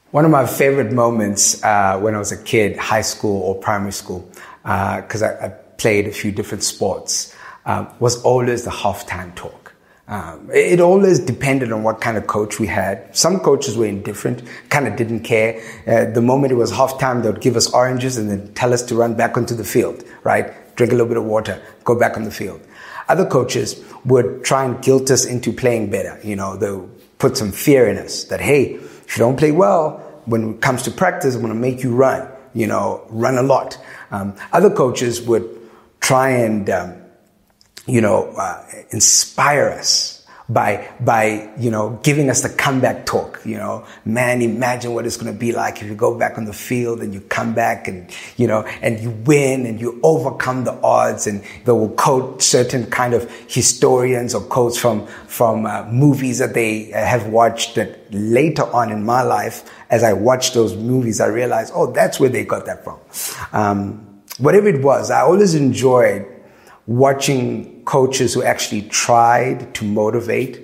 One of my favorite moments when I was a kid, high school or primary school, because I played a few different sports, was always the halftime talk. It always depended on what kind of coach we had. Some coaches were indifferent, kind of didn't care. The moment it was halftime, they would give us oranges and then tell us to run back onto the field, right? Drink a little bit of water, go back on the field. Other coaches would try and guilt us into playing better. You know, they'll put some fear in us that, hey, if you don't play well, when it comes to practice, I'm going to make you run, run a lot. Other coaches would try and, inspire us by giving us the comeback talk. Man, imagine what it's going to be like if you go back on the field and you come back and you win and you overcome the odds. And they will quote certain kind of historians or quotes from movies that they have watched, that later on in my life, as I watched those movies, I realized, oh, that's where they got that from. Whatever it was, I always enjoyed watching coaches who actually tried to motivate.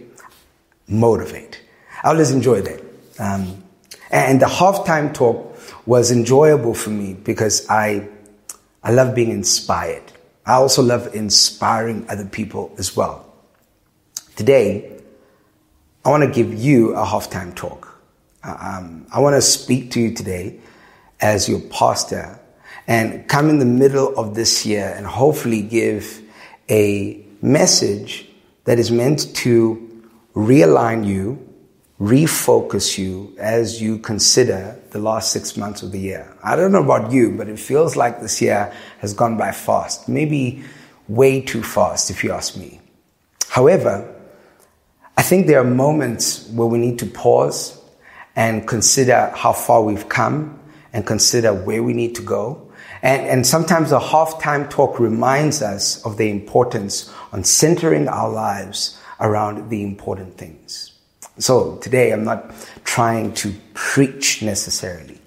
I always enjoyed that. And the halftime talk was enjoyable for me because I love being inspired. I also love inspiring other people as well. Today, I want to give you a halftime talk. I want to speak to you today as your pastor and come in the middle of this year and hopefully give a message that is meant to realign you, refocus you as you consider the last 6 months of the year. I don't know about you, but it feels like this year has gone by fast, maybe way too fast if you ask me. However, I think there are moments where we need to pause and consider how far we've come and consider where we need to go. And sometimes a halftime talk reminds us of the importance on centering our lives around the important things. So today I'm not trying to preach necessarily,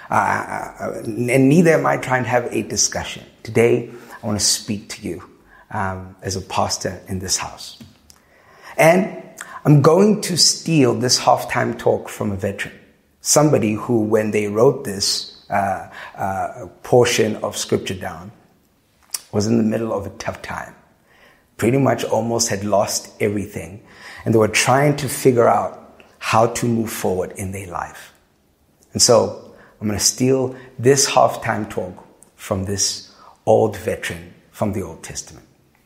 and neither am I trying to have a discussion. Today I want to speak to you as a pastor in this house. And I'm going to steal this halftime talk from a veteran, somebody who, when they wrote this portion of scripture down, was in the middle of a tough time. Pretty much almost had lost everything. And they were trying to figure out how to move forward in their life. And so I'm going to steal this halftime talk from this old veteran from the Old Testament.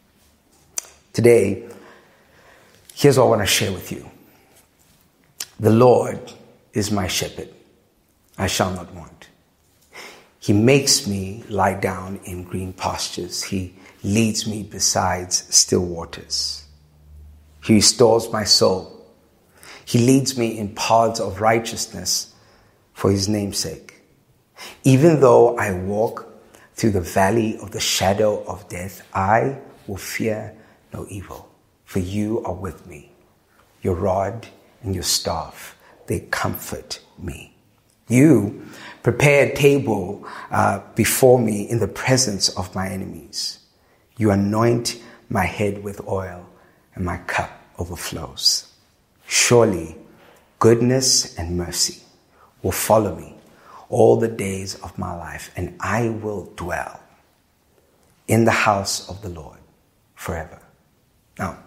Today, here's what I want to share with you. The Lord is my shepherd. I shall not want. He makes me lie down in green pastures. He leads me beside still waters. He restores my soul. He leads me in paths of righteousness for his name's sake. Even though I walk through the valley of the shadow of death, I will fear no evil, for you are with me. Your rod and your staff, they comfort me. You prepare a table before me in the presence of my enemies. You anoint my head with oil, and my cup overflows. Surely goodness and mercy will follow me all the days of my life, and I will dwell in the house of the Lord forever. Now,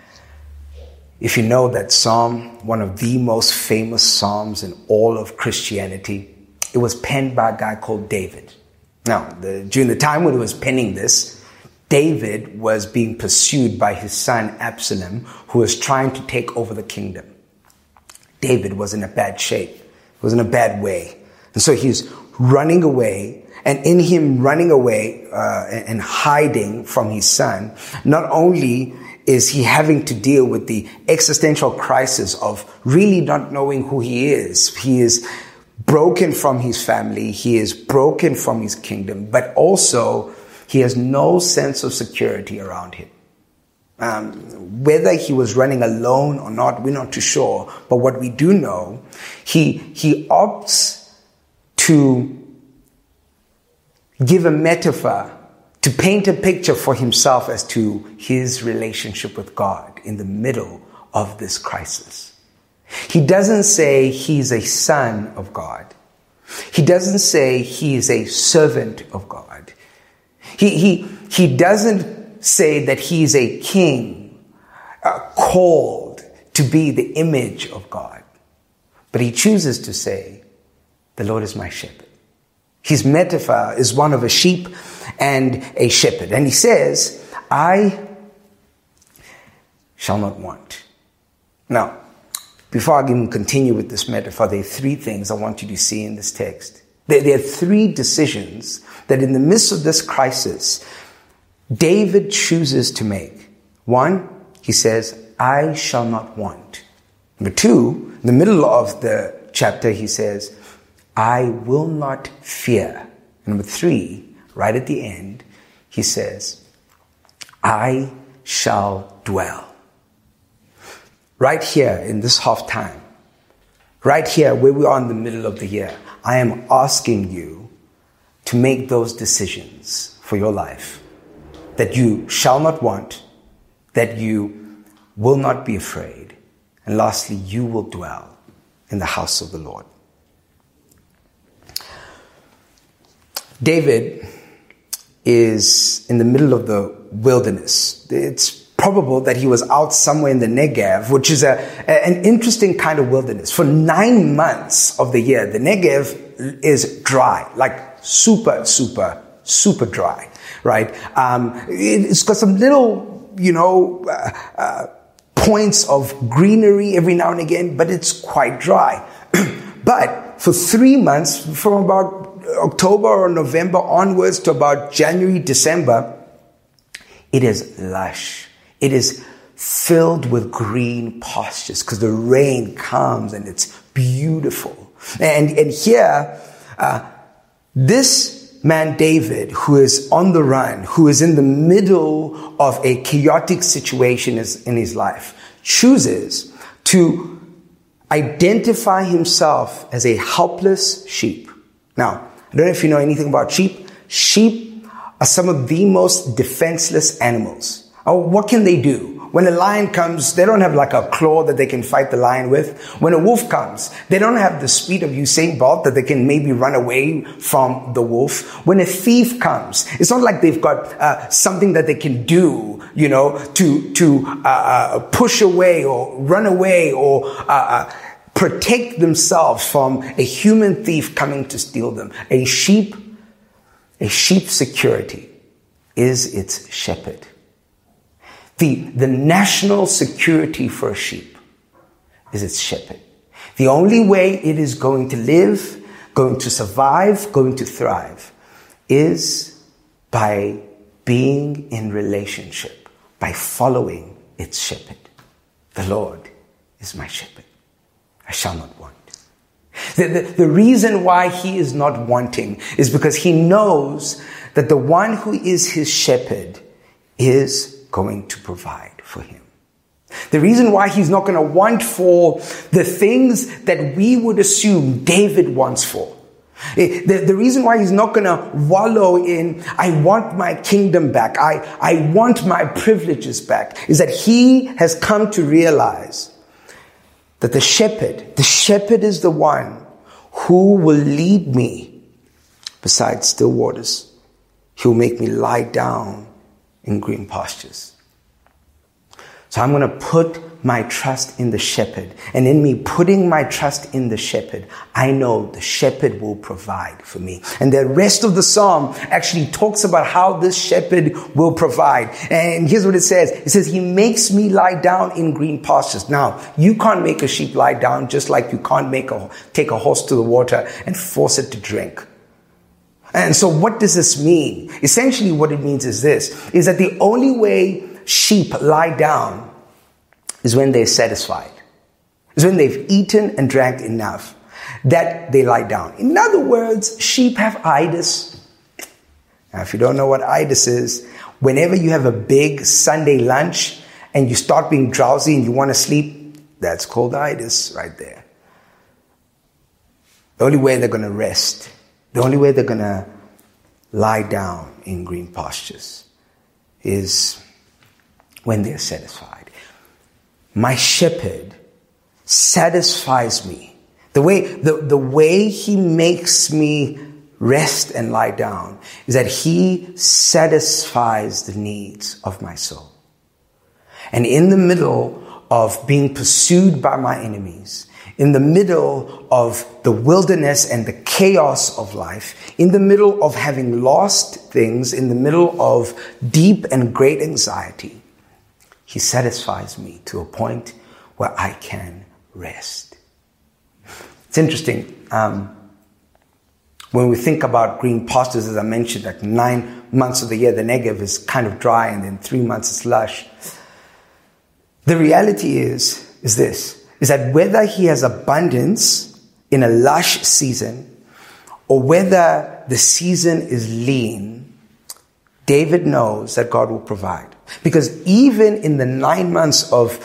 if you know that psalm, one of the most famous psalms in all of Christianity, it was penned by a guy called David. Now, during the time when he was penning this, David was being pursued by his son Absalom, who was trying to take over the kingdom. David was in a bad shape. He was in a bad way. And so he's running away. And in him running away and hiding from his son, not only is he having to deal with the existential crisis of really not knowing who he is. He is broken from his family. He is broken from his kingdom. But also, he has no sense of security around him. Whether he was running alone or not, we're not too sure. But what we do know, he opts to give a metaphor, to paint a picture for himself as to his relationship with God in the middle of this crisis. He doesn't say he's a son of God. He doesn't say he is a servant of God. He doesn't say that he is a king called to be the image of God. But he chooses to say, the Lord is my shepherd. His metaphor is one of a sheep and a shepherd. And he says, I shall not want. Now, before I even continue with this metaphor, there are three things I want you to see in this text. There are three decisions that in the midst of this crisis, David chooses to make. One, he says, I shall not want. Number two, in the middle of the chapter, he says, I will not fear. And number three, right at the end, he says, I shall dwell. Right here in this half time, right here where we are in the middle of the year, I am asking you to make those decisions for your life that you shall not want, that you will not be afraid, and lastly, you will dwell in the house of the Lord. David is in the middle of the wilderness. It's probable that he was out somewhere in the Negev, which is an interesting kind of wilderness. For 9 months of the year, the Negev is dry, like super dry, right? It's got some little, points of greenery every now and again, but it's quite dry. But for 3 months, from about October or November onwards to about January, December, it is lush. It is filled with green pastures because the rain comes and it's beautiful. And here, this man David, who is on the run, who is in the middle of a chaotic situation in his life, chooses to identify himself as a helpless sheep. Now, I don't know if you know anything about sheep. Sheep are some of the most defenseless animals. What can they do? When a lion comes, they don't have like a claw that they can fight the lion with. When a wolf comes, they don't have the speed of Usain Bolt that they can maybe run away from the wolf. When a thief comes, it's not like they've got something that they can do, to push away or run away or protect themselves from a human thief coming to steal them. A sheep's security is its shepherd. The national security for a sheep is its shepherd. The only way it is going to live, going to survive, going to thrive is by being in relationship, by following its shepherd. The Lord is my shepherd. I shall not want. The reason why he is not wanting is because he knows that the one who is his shepherd is going to provide for him. The reason why he's not going to want for the things that we would assume David wants for. The reason why he's not going to wallow in, I want my kingdom back, I want my privileges back, is that he has come to realize that the shepherd is the one who will lead me beside still waters. He'll make me lie down in green pastures. So I'm going to put my trust in the shepherd. And in me putting my trust in the shepherd, I know the shepherd will provide for me. And the rest of the psalm actually talks about how this shepherd will provide. And here's what it says. It says, he makes me lie down in green pastures. Now, you can't make a sheep lie down just like you can't take a horse to the water and force it to drink. And so what does this mean? Essentially what it means is this, is that the only way sheep lie down is when they're satisfied. Is when they've eaten and drank enough that they lie down. In other words, sheep have itis. Now, if you don't know what itis is, whenever you have a big Sunday lunch and you start being drowsy and you want to sleep, that's called itis right there. The only way they're going to rest, the only way they're going to lie down in green pastures is when they're satisfied. My shepherd satisfies me. The way he makes me rest and lie down is that he satisfies the needs of my soul. And in the middle of being pursued by my enemies, in the middle of the wilderness and the chaos of life, in the middle of having lost things, in the middle of deep and great anxiety, he satisfies me to a point where I can rest. It's interesting. When we think about green pastures, as I mentioned, like 9 months of the year, the Negev is kind of dry, and then 3 months it's lush. The reality is that whether he has abundance in a lush season or whether the season is lean, David knows that God will provide. Because even in the 9 months of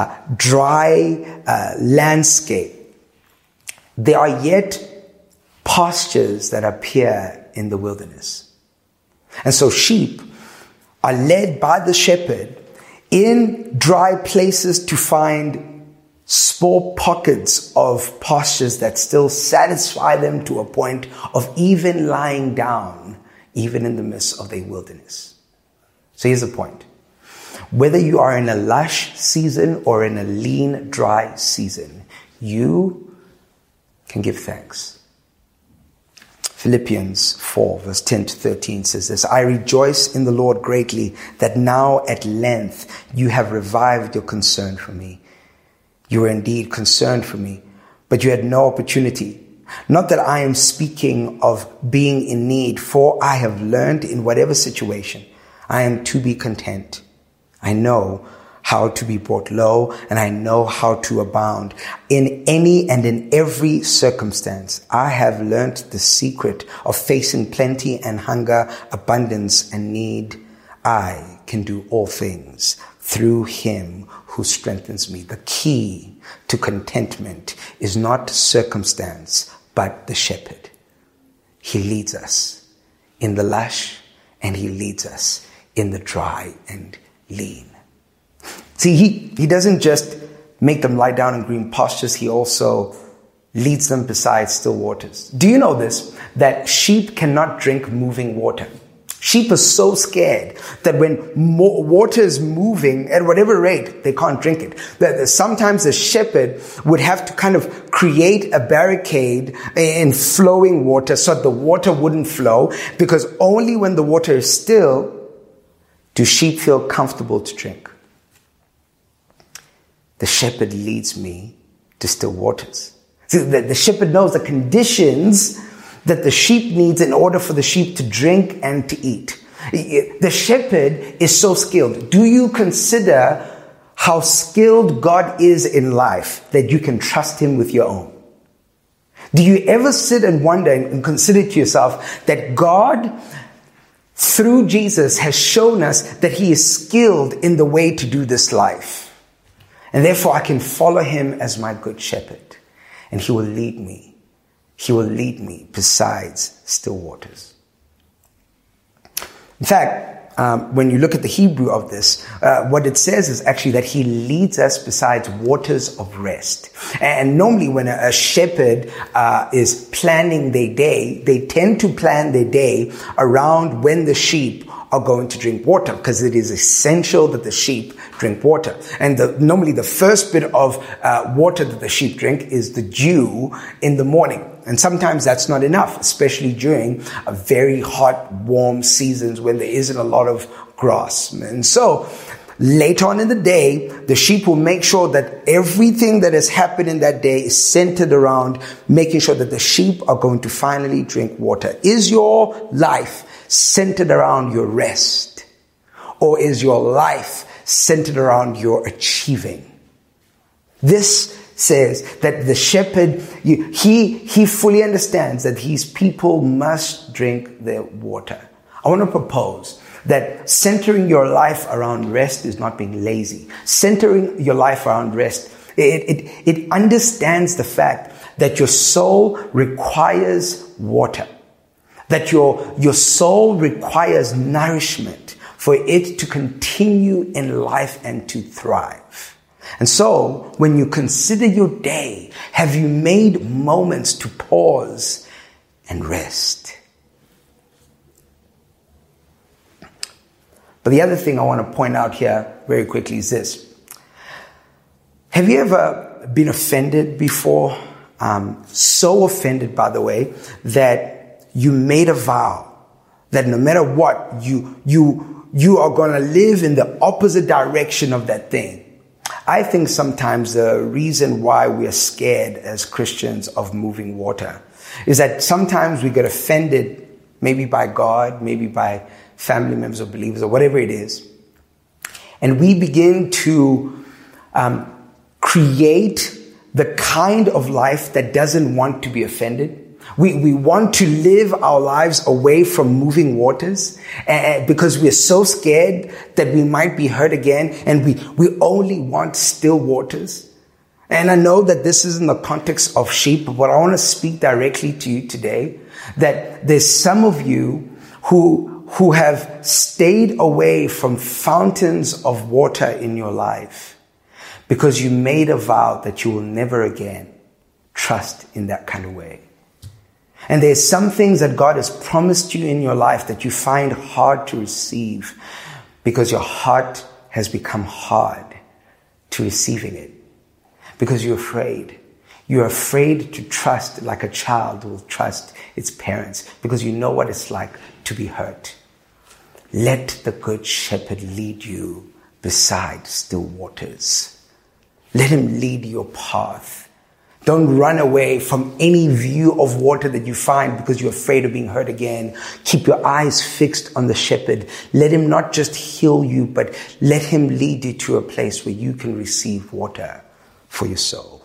dry landscape, there are yet pastures that appear in the wilderness. And so sheep are led by the shepherd in dry places to find small pockets of pastures that still satisfy them to a point of even lying down, even in the midst of the wilderness. So here's the point. Whether you are in a lush season or in a lean, dry season, you can give thanks. Philippians 4 verse 10 to 13 says this, I rejoice in the Lord greatly that now at length you have revived your concern for me. You were indeed concerned for me, but you had no opportunity. Not that I am speaking of being in need, for I have learned in whatever situation I am to be content. I know how to be brought low, and I know how to abound. In any and in every circumstance, I have learnt the secret of facing plenty and hunger, abundance and need. I can do all things through him who strengthens me. The key to contentment is not circumstance, but the shepherd. He leads us in the lush, and he leads us in the dry and lean. See, he doesn't just make them lie down in green pastures. He also leads them beside still waters. Do you know this? That sheep cannot drink moving water. Sheep are so scared that when water is moving at whatever rate, they can't drink it. That sometimes the shepherd would have to kind of create a barricade in flowing water so that the water wouldn't flow, because only when the water is still do sheep feel comfortable to drink. The shepherd leads me to still waters. See, the shepherd knows the conditions that the sheep needs in order for the sheep to drink and to eat. The shepherd is so skilled. Do you consider how skilled God is in life that you can trust him with your own? Do you ever sit and wonder and consider to yourself that God, through Jesus, has shown us that he is skilled in the way to do this life? And therefore I can follow him as my good shepherd, and he will lead me. He will lead me besides still waters. In fact, when you look at the Hebrew of this, what it says is actually that he leads us besides waters of rest. And normally when a shepherd is planning their day, they tend to plan their day around when the sheep are going to drink water, because it is essential that the sheep drink water. And normally the first bit of water that the sheep drink is the dew in the morning. And sometimes that's not enough, especially during a very hot, warm seasons when there isn't a lot of grass. And so later on in the day, the sheep will make sure that everything that has happened in that day is centered around making sure that the sheep are going to finally drink water. Is your life centered around your rest? Or is your life centered around your achieving? This says that the shepherd, he fully understands that his people must drink their water. I want to propose that centering your life around rest is not being lazy. Centering your life around rest, it understands the fact that your soul requires water, that your soul requires nourishment for it to continue in life and to thrive. And so, when you consider your day, have you made moments to pause and rest? But the other thing I want to point out here very quickly is this. Have you ever been offended before? So offended, by the way, that you made a vow that no matter what, you are going to live in the opposite direction of that thing. I think sometimes the reason why we are scared as Christians of moving water is that sometimes we get offended, maybe by God, maybe by family members or believers or whatever it is. And we begin to create the kind of life that doesn't want to be offended. We want to live our lives away from moving waters because we're so scared that we might be hurt again, and we only want still waters. And I know that this is in the context of sheep, but I want to speak directly to you today that there's some of you who have stayed away from fountains of water in your life because you made a vow that you will never again trust in that kind of way. And there's some things that God has promised you in your life that you find hard to receive because your heart has become hard to receiving it. Because you're afraid. You're afraid to trust like a child will trust its parents because you know what it's like to be hurt. Let the Good Shepherd lead you beside still waters. Let him lead your path. Don't run away from any view of water that you find because you're afraid of being hurt again. Keep your eyes fixed on the shepherd. Let him not just heal you, but let him lead you to a place where you can receive water for your soul.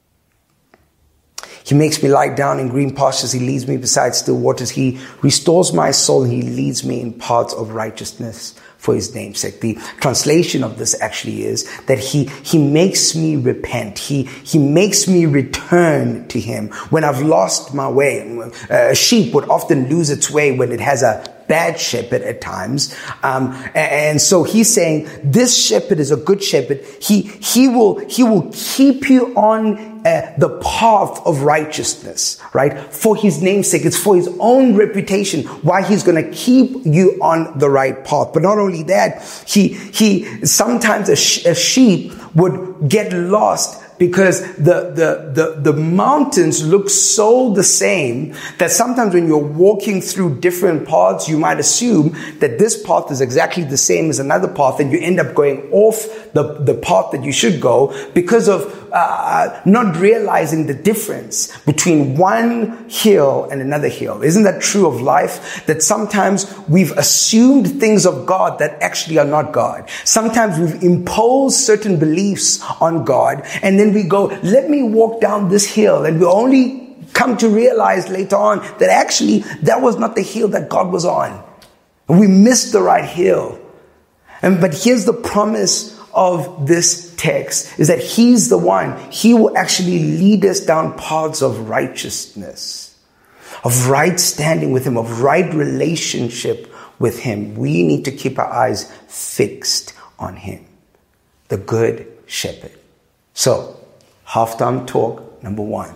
He makes me lie down in green pastures. He leads me beside still waters. He restores my soul. He leads me in paths of righteousness for his name's sake. The translation of this actually is that he makes me repent. He makes me return to him when I've lost my way. A sheep would often lose its way when it has a bad shepherd at times. And so he's saying this shepherd is a good shepherd. He will keep you on the path of righteousness, right? For his name's sake. It's for his own reputation why he's going to keep you on the right path. But not only that, he sometimes a sheep would get lost because the mountains look so the same that sometimes when you're walking through different paths, you might assume that this path is exactly the same as another path, and you end up going off the path that you should go because of not realizing the difference between one hill and another hill. Isn't that true of life? That sometimes we've assumed things of God that actually are not God. Sometimes we've imposed certain beliefs on God, and then we go, let me walk down this hill, and we only come to realize later on that actually that was not the hill that God was on. And we missed the right hill. But here's the promise of this text, is that he's the one. He will actually lead us down paths of righteousness, of right standing with him, of right relationship with him. We need to keep our eyes fixed on him, the Good Shepherd. So, halftime talk number 1.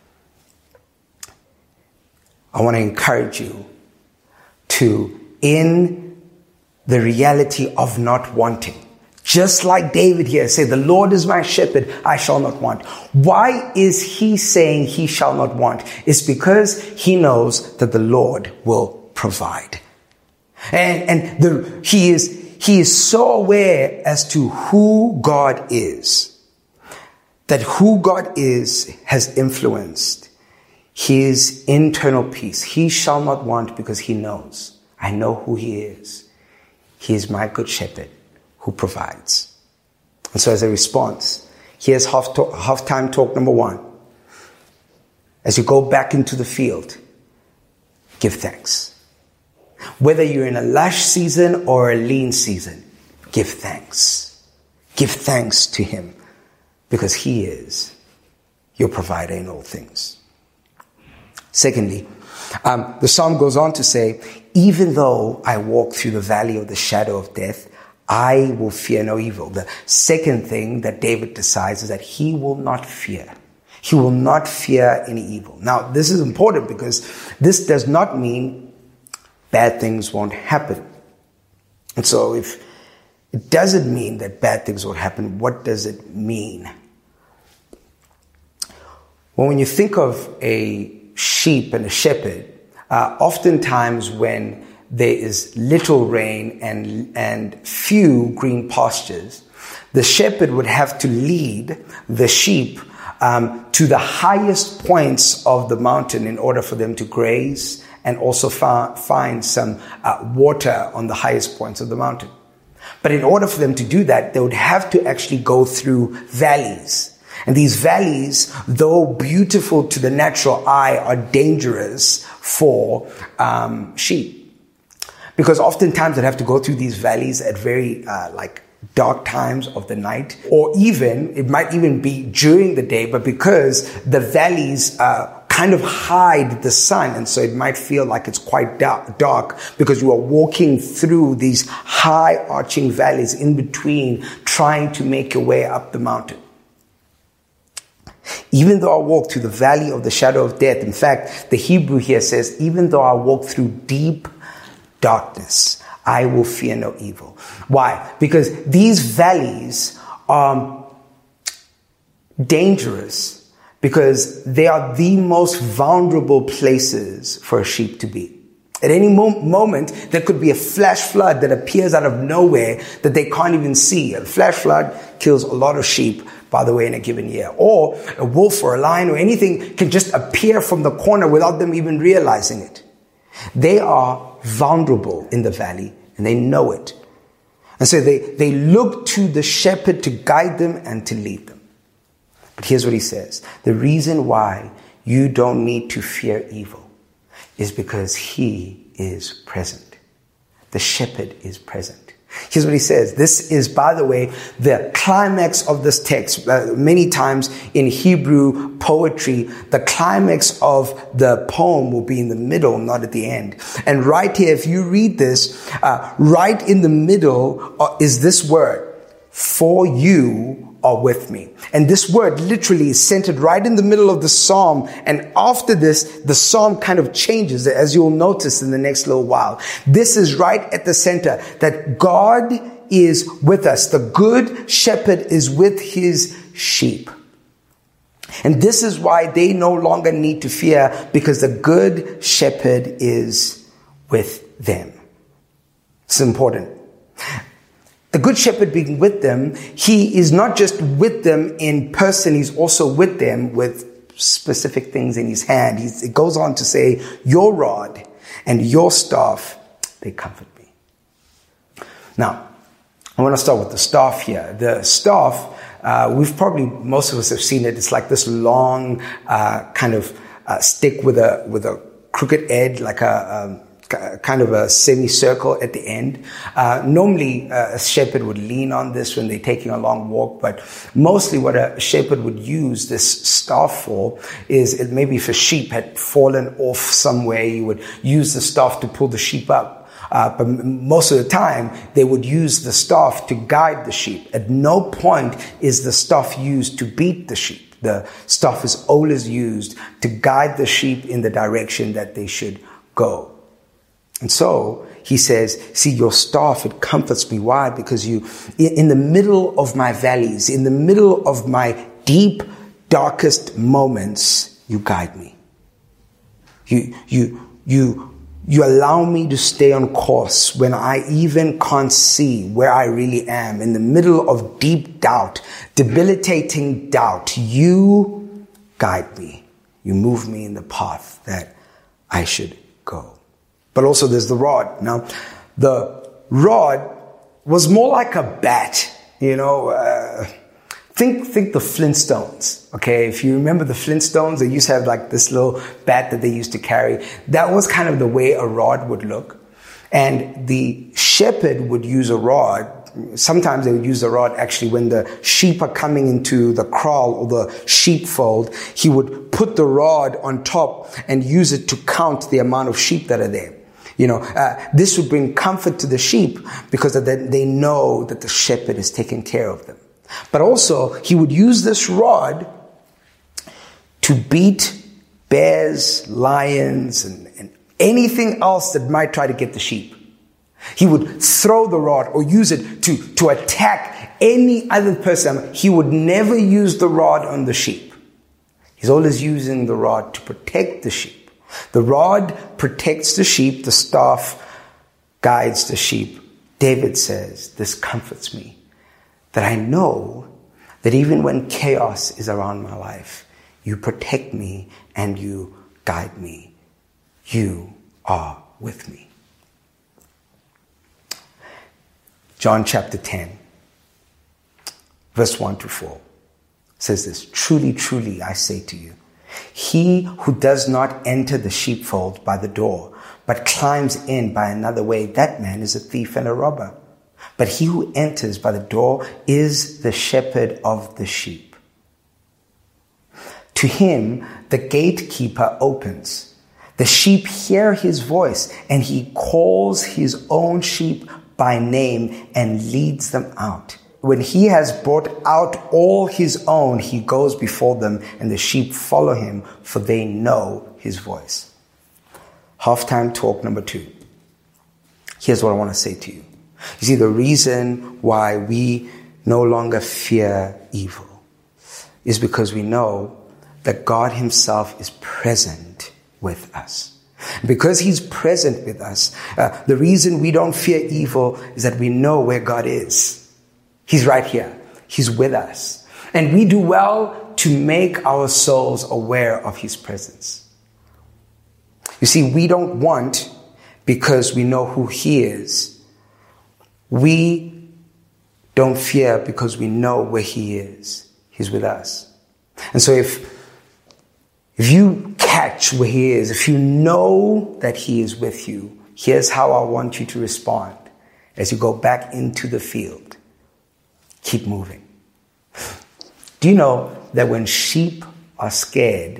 I want to encourage you to, in the reality of not wanting, just like David here, say, the Lord is my shepherd, I shall not want. Why is he saying he shall not want? It's because he knows that the Lord will provide. And he is so aware as to who God is, that who God is has influenced his internal peace. He shall not want because he knows. I know who he is. He is my good shepherd who provides. And so as a response, here's halftime talk number 1. As you go back into the field, give thanks. Whether you're in a lush season or a lean season, give thanks. Give thanks to him because he is your provider in all things. Secondly, the psalm goes on to say, even though I walk through the valley of the shadow of death, I will fear no evil. The second thing that David decides is that he will not fear. He will not fear any evil. Now, this is important because this does not mean bad things won't happen. And so if it doesn't mean that bad things won't happen, what does it mean? Well, when you think of a sheep and a shepherd, oftentimes when there is little rain and few green pastures, the shepherd would have to lead the sheep to the highest points of the mountain in order for them to graze and also find some water on the highest points of the mountain. But in order for them to do that, they would have to actually go through valleys. And these valleys, though beautiful to the natural eye, are dangerous for sheep. Because oftentimes they'd have to go through these valleys at very dark times of the night, or even, it might even be during the day, but because the valleys kind of hide the sun, and so it might feel like it's quite dark because you are walking through these high arching valleys in between, trying to make your way up the mountain. Even though I walk through the valley of the shadow of death, in fact, the Hebrew here says, even though I walk through deep darkness, I will fear no evil. Why? Because these valleys are dangerous because they are the most vulnerable places for a sheep to be. At any moment, there could be a flash flood that appears out of nowhere that they can't even see. A flash flood kills a lot of sheep, by the way, in a given year. Or a wolf or a lion or anything can just appear from the corner without them even realizing it. They are vulnerable in the valley and they know it. And so they look to the shepherd to guide them and to lead them. But here's what he says. The reason why you don't need to fear evil is because he is present. The shepherd is present. Here's what he says. This is, by the way, the climax of this text. Many times in Hebrew poetry, the climax of the poem will be in the middle, not at the end. And right here, if you read this, right in the middle is this word, for you are with me. And this word literally is centered right in the middle of the psalm. And after this, the psalm kind of changes, as you'll notice in the next little while. This is right at the center, that God is with us. The good shepherd is with his sheep. And this is why they no longer need to fear, because the good shepherd is with them. It's important. The good shepherd being with them, he is not just with them in person, he's also with them with specific things in his hand. It goes on to say, your rod and your staff, they comfort me. Now, I want to start with the staff here. The staff, most of us have seen it. It's like this long kind of stick with a crooked edge, like a kind of a semicircle at the end. Normally, a shepherd would lean on this when they're taking a long walk, but mostly what a shepherd would use this staff for is maybe if a sheep had fallen off somewhere, you would use the staff to pull the sheep up. But most of the time, they would use the staff to guide the sheep. At no point is the staff used to beat the sheep. The staff is always used to guide the sheep in the direction that they should go. And so he says, see, your staff, it comforts me. Why? Because you, in the middle of my valleys, in the middle of my deep, darkest moments, you guide me. You allow me to stay on course when I even can't see where I really am. In the middle of deep doubt, debilitating doubt, you guide me. You move me in the path that I should go. But also there's the rod. Now, the rod was more like a bat, think the Flintstones, okay? If you remember the Flintstones, they used to have like this little bat that they used to carry. That was kind of the way a rod would look. And the shepherd would use a rod. Sometimes they would use the rod actually when the sheep are coming into the kraal or the sheepfold. He would put the rod on top and use it to count the amount of sheep that are there. This would bring comfort to the sheep because they know that the shepherd is taking care of them. But also, he would use this rod to beat bears, lions, and anything else that might try to get the sheep. He would throw the rod or use it to attack any other person. He would never use the rod on the sheep. He's always using the rod to protect the sheep. The rod protects the sheep. The staff guides the sheep. David says, this comforts me, that I know that even when chaos is around my life, you protect me and you guide me. You are with me. John chapter 10, verse 1-4 says this, truly, truly, I say to you, he who does not enter the sheepfold by the door, but climbs in by another way, that man is a thief and a robber. But he who enters by the door is the shepherd of the sheep. To him, the gatekeeper opens. The sheep hear his voice, and he calls his own sheep by name and leads them out. When he has brought out all his own, he goes before them, and the sheep follow him, for they know his voice. Halftime talk number 2. Here's what I want to say to you. You see, the reason why we no longer fear evil is because we know that God himself is present with us. Because he's present with us, the reason we don't fear evil is that we know where God is. He's right here. He's with us. And we do well to make our souls aware of his presence. You see, we don't want because we know who he is. We don't fear because we know where he is. He's with us. And so if you catch where he is, if you know that he is with you, here's how I want you to respond as you go back into the field. Keep moving. Do you know that when sheep are scared,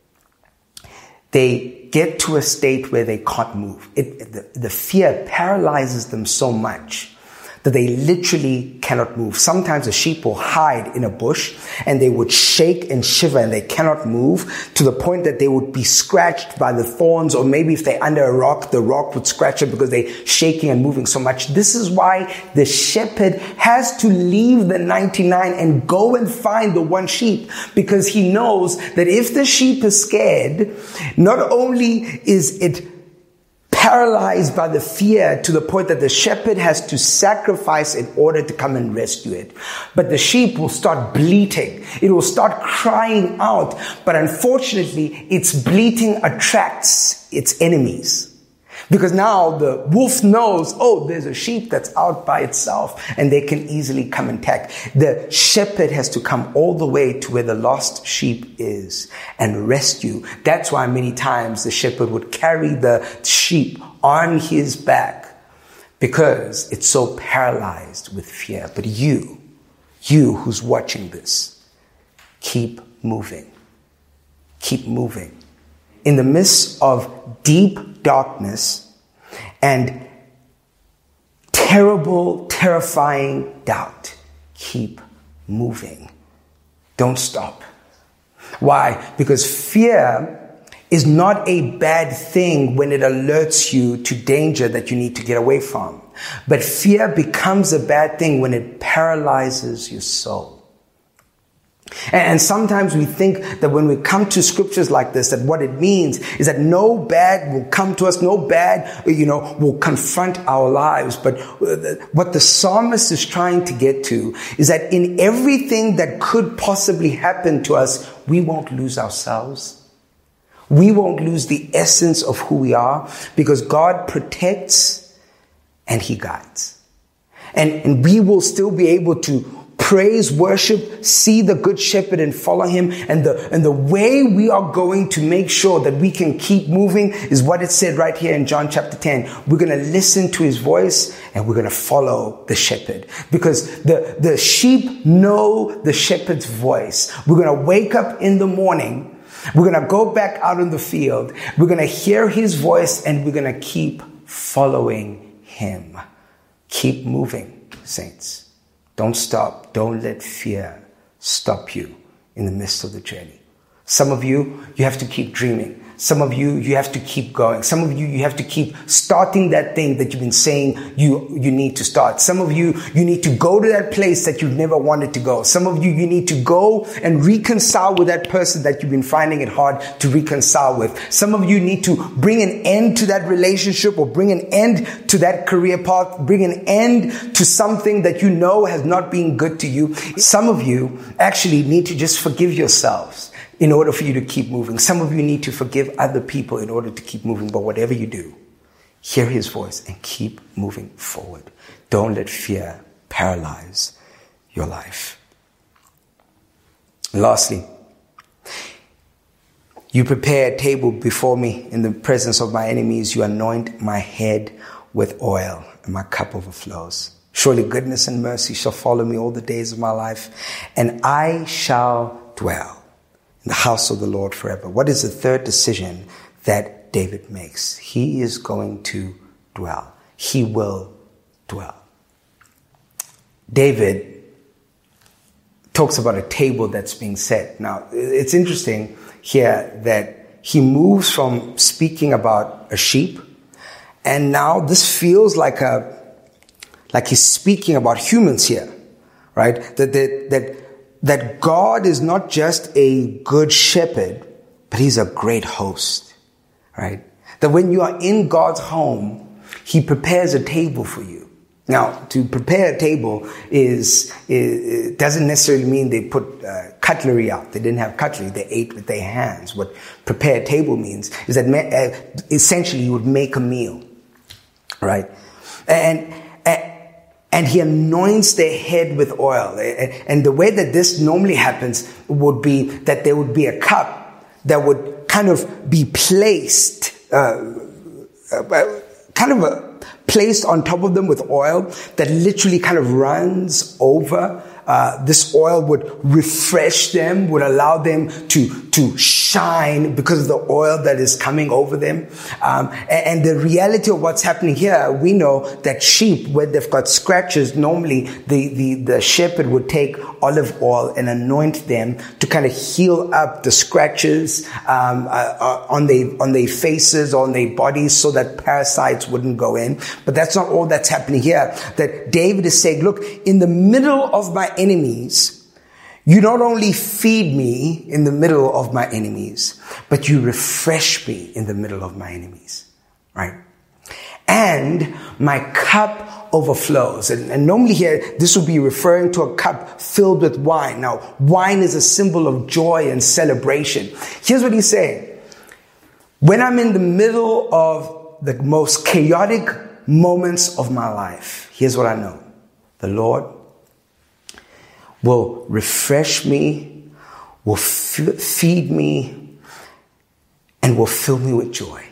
they get to a state where they can't move? The fear paralyzes them so much that they literally cannot move. Sometimes the sheep will hide in a bush and they would shake and shiver and they cannot move to the point that they would be scratched by the thorns, or maybe if they're under a rock, the rock would scratch them because they're shaking and moving so much. This is why the shepherd has to leave the 99 and go and find the one sheep, because he knows that if the sheep is scared, not only is it paralyzed by the fear to the point that the shepherd has to sacrifice in order to come and rescue it, but the sheep will start bleating. It will start crying out. But unfortunately, its bleating attracts its enemies. Because now the wolf knows, oh, there's a sheep that's out by itself, and they can easily come and attack. The shepherd has to come all the way to where the lost sheep is and rescue. That's why many times the shepherd would carry the sheep on his back, because it's so paralyzed with fear. But you who's watching this, keep moving. Keep moving. In the midst of deep darkness and terrible, terrifying doubt, keep moving. Don't stop. Why? Because fear is not a bad thing when it alerts you to danger that you need to get away from. But fear becomes a bad thing when it paralyzes your soul. And sometimes we think that when we come to scriptures like this, that what it means is that no bad will come to us, no bad, will confront our lives. But what the psalmist is trying to get to is that in everything that could possibly happen to us, we won't lose ourselves. We won't lose the essence of who we are, because God protects and he guides. And we will still be able to praise, worship, see the good shepherd and follow him. And the way we are going to make sure that we can keep moving is what it said right here in John chapter 10. We're going to listen to his voice and we're going to follow the shepherd, because the sheep know the shepherd's voice. We're going to wake up in the morning. We're going to go back out in the field. We're going to hear his voice and we're going to keep following him. Keep moving, saints. Don't stop. Don't let fear stop you in the midst of the journey. Some of you have to keep dreaming. Some of you have to keep going. Some of you have to keep starting that thing that you've been saying you need to start. Some of you need to go to that place that you've never wanted to go. Some of you need to go and reconcile with that person that you've been finding it hard to reconcile with. Some of you need to bring an end to that relationship or bring an end to that career path, bring an end to something that you know has not been good to you. Some of you actually need to just forgive yourselves in order for you to keep moving. Some of you need to forgive other people in order to keep moving. But whatever you do, hear his voice and keep moving forward. Don't let fear paralyze your life. Lastly, you prepare a table before me in the presence of my enemies. You anoint my head with oil, and my cup overflows. Surely goodness and mercy shall follow me all the days of my life, and I shall dwell in the house of the Lord forever. What is the third decision that David makes? He is going to dwell. He will dwell. David talks about a table that's being set. Now, it's interesting here that he moves from speaking about a sheep, and now this feels like he's speaking about humans here, right? That God is not just a good shepherd, but he's a great host, right? That when you are in God's home, he prepares a table for you. Now, to prepare a table it doesn't necessarily mean they put cutlery out. They didn't have cutlery. They ate with their hands. What prepare a table means is that essentially you would make a meal, right? And he anoints their head with oil. And the way that this normally happens would be that there would be a cup that would kind of be placed, placed on top of them with oil that literally kind of runs over. This oil would refresh them, would allow them to shine because of the oil that is coming over them. And the reality of what's happening here, we know that sheep, where they've got scratches, normally the shepherd would take olive oil and anoint them to kind of heal up the scratches on their faces, on their bodies, so that parasites wouldn't go in. But that's not all that's happening here. That David is saying, look, in the middle of my enemies, you not only feed me in the middle of my enemies, but you refresh me in the middle of my enemies, right? And my cup overflows. And normally here, this would be referring to a cup filled with wine. Now, wine is a symbol of joy and celebration. Here's what he's saying. When I'm in the middle of the most chaotic moments of my life, here's what I know. The Lord will refresh me, will feed me, and will fill me with joy.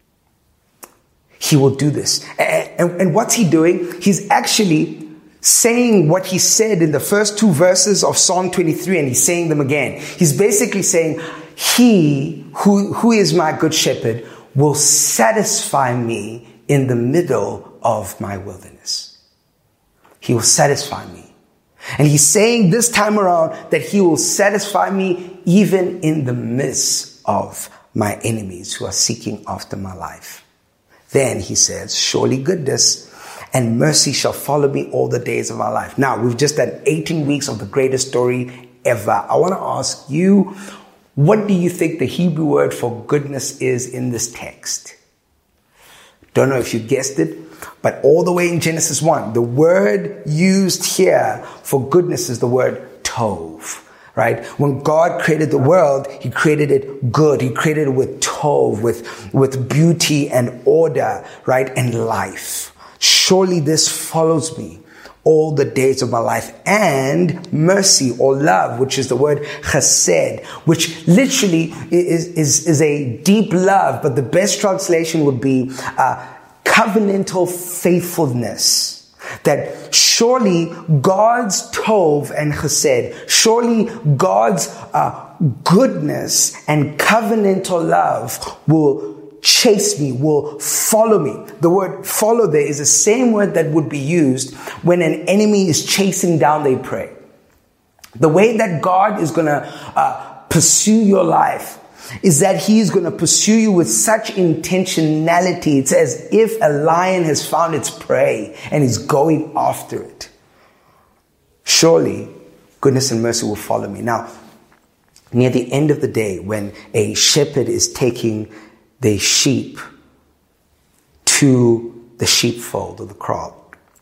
He will do this. And what's he doing? He's actually saying what he said in the first two verses of Psalm 23, and he's saying them again. He's basically saying, he who is my good shepherd will satisfy me in the middle of my wilderness. He will satisfy me. And he's saying this time around that he will satisfy me even in the midst of my enemies who are seeking after my life. Then he says, surely goodness and mercy shall follow me all the days of my life. Now, we've just done 18 weeks of the greatest story ever. I want to ask you, what do you think the Hebrew word for goodness is in this text? Don't know if you guessed it, but all the way in Genesis 1, the word used here for goodness is the word tov, right? When God created the world, he created it good. He created it with tov, with beauty and order, right? And life. Surely this follows me all the days of my life, and mercy or love, which is the word chesed, which literally is a deep love, but the best translation would be covenantal faithfulness. That surely God's tov and chesed, surely God's goodness and covenantal love will chase me, will follow me. The word follow there is the same word that would be used when an enemy is chasing down their prey. The way that God is going to pursue your life is that he is going to pursue you with such intentionality. It's as if a lion has found its prey and is going after it. Surely, goodness and mercy will follow me. Now, near the end of the day, when a shepherd is taking their sheep to the sheepfold or the kraal,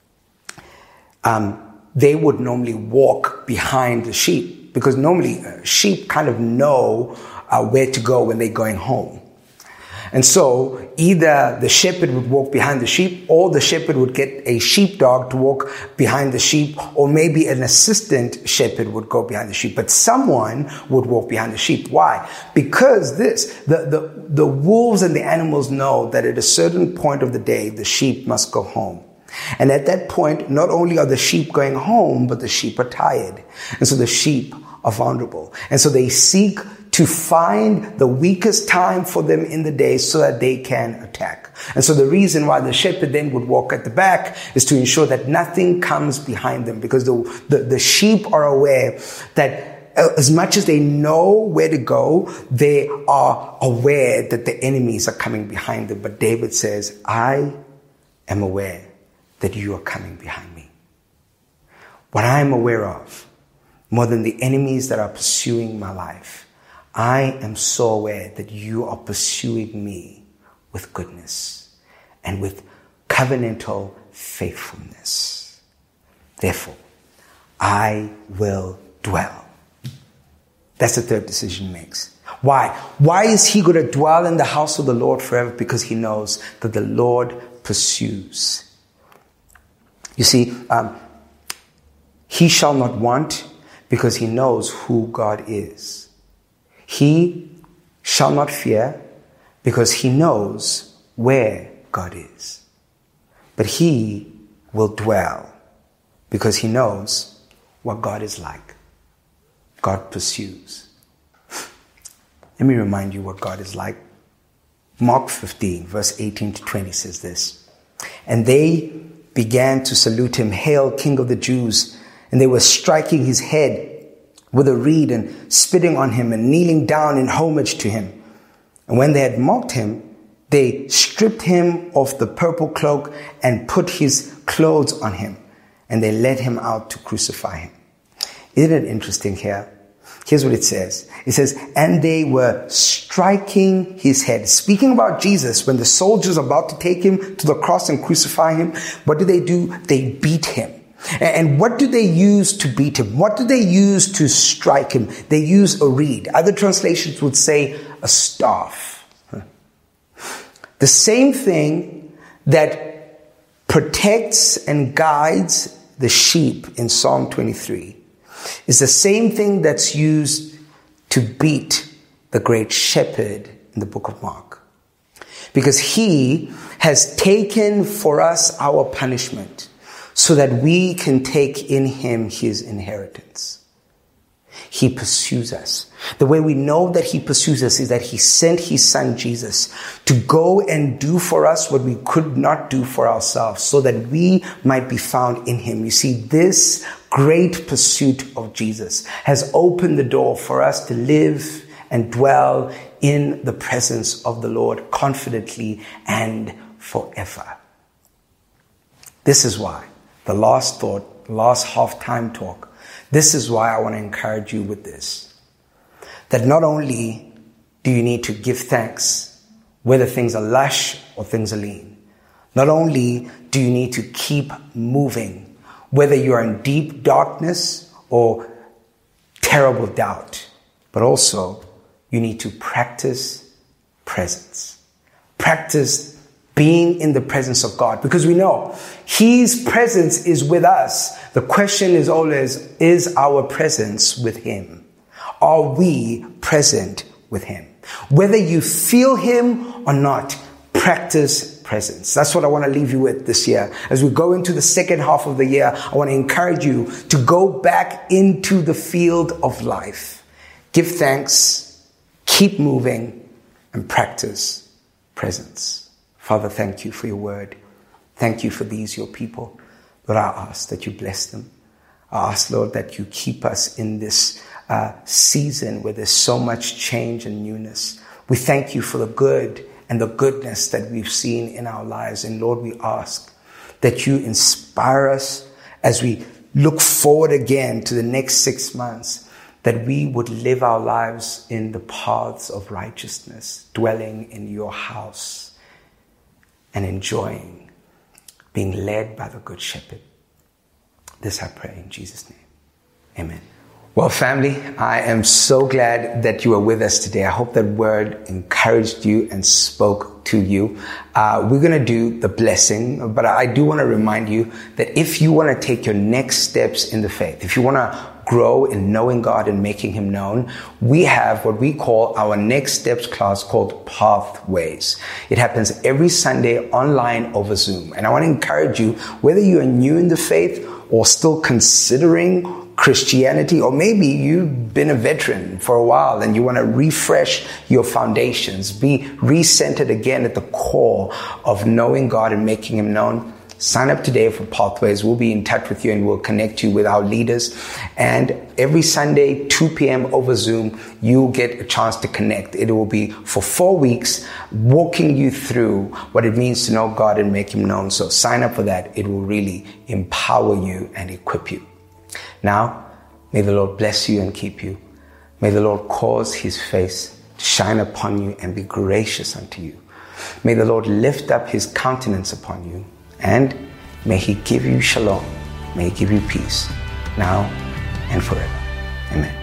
they would normally walk behind the sheep, because normally sheep kind of know where to go when they're going home. And so either the shepherd would walk behind the sheep, or the shepherd would get a sheepdog to walk behind the sheep, or maybe an assistant shepherd would go behind the sheep, but someone would walk behind the sheep. Why? Because the wolves and the animals know that at a certain point of the day, the sheep must go home. And at that point, not only are the sheep going home, but the sheep are tired. And so the sheep are vulnerable. And so they seek to find the weakest time for them in the day so that they can attack. And so the reason why the shepherd then would walk at the back is to ensure that nothing comes behind them, because the sheep are aware that as much as they know where to go, they are aware that the enemies are coming behind them. But David says, I am aware that you are coming behind me. What I am aware of, more than the enemies that are pursuing my life, I am so aware that you are pursuing me with goodness and with covenantal faithfulness. Therefore, I will dwell. That's the third decision he makes. Why? Why is he going to dwell in the house of the Lord forever? Because he knows that the Lord pursues. You see, he shall not want, because he knows who God is. He shall not fear, because he knows where God is. But he will dwell, because he knows what God is like. God pursues. Let me remind you what God is like. Mark 15, verse 18 to 20 says this. And they began to salute him, "Hail, King of the Jews." And they were striking his head with a reed and spitting on him and kneeling down in homage to him. And when they had mocked him, they stripped him of the purple cloak and put his clothes on him. And they led him out to crucify him. Isn't it interesting here? Here's what it says. It says, and they were striking his head. Speaking about Jesus, when the soldiers are about to take him to the cross and crucify him, what do? They beat him. And what do they use to beat him? What do they use to strike him? They use a reed. Other translations would say a staff. The same thing that protects and guides the sheep in Psalm 23 is the same thing that's used to beat the great shepherd in the book of Mark. Because he has taken for us our punishment so that we can take in him his inheritance. He pursues us. The way we know that he pursues us is that he sent his son Jesus to go and do for us what we could not do for ourselves, so that we might be found in him. You see, this great pursuit of Jesus has opened the door for us to live and dwell in the presence of the Lord confidently and forever. This is why the last thought, the last half-time talk, this is why I want to encourage you with this. That not only do you need to give thanks, whether things are lush or things are lean. Not only do you need to keep moving, whether you are in deep darkness or terrible doubt, but also you need to practice presence. Practice being in the presence of God, because we know his presence is with us. The question is always, is our presence with him? Are we present with him? Whether you feel him or not, practice presence. That's what I want to leave you with this year. As we go into the second half of the year, I want to encourage you to go back into the field of life. Give thanks, keep moving, and practice presence. presence. Father, thank you for your word. Thank you for these, your people. Lord, I ask that you bless them. I ask, Lord, that you keep us in this season where there's so much change and newness. We thank you for the good and the goodness that we've seen in our lives. And Lord, we ask that you inspire us as we look forward again to the next 6 months, that we would live our lives in the paths of righteousness, dwelling in your house and enjoying being led by the Good Shepherd. This I pray in Jesus' name. Amen. Well, family, I am so glad that you are with us today. I hope that word encouraged you and spoke to you. We're going to do the blessing, but I do want to remind you that if you want to take your next steps in the faith, if you want to grow in knowing God and making him known, we have what we call our Next Steps class called Pathways. It happens every Sunday online over Zoom. And I want to encourage you, whether you are new in the faith or still considering Christianity, or maybe you've been a veteran for a while and you want to refresh your foundations, be recentered again at the core of knowing God and making him known, sign up today for Pathways. We'll be in touch with you and we'll connect you with our leaders. And every Sunday, 2 p.m. over Zoom, you'll get a chance to connect. It will be for 4 weeks, walking you through what it means to know God and make him known. So sign up for that. It will really empower you and equip you. Now, may the Lord bless you and keep you. May the Lord cause his face to shine upon you and be gracious unto you. May the Lord lift up his countenance upon you, and may he give you shalom. May he give you peace now and forever. Amen.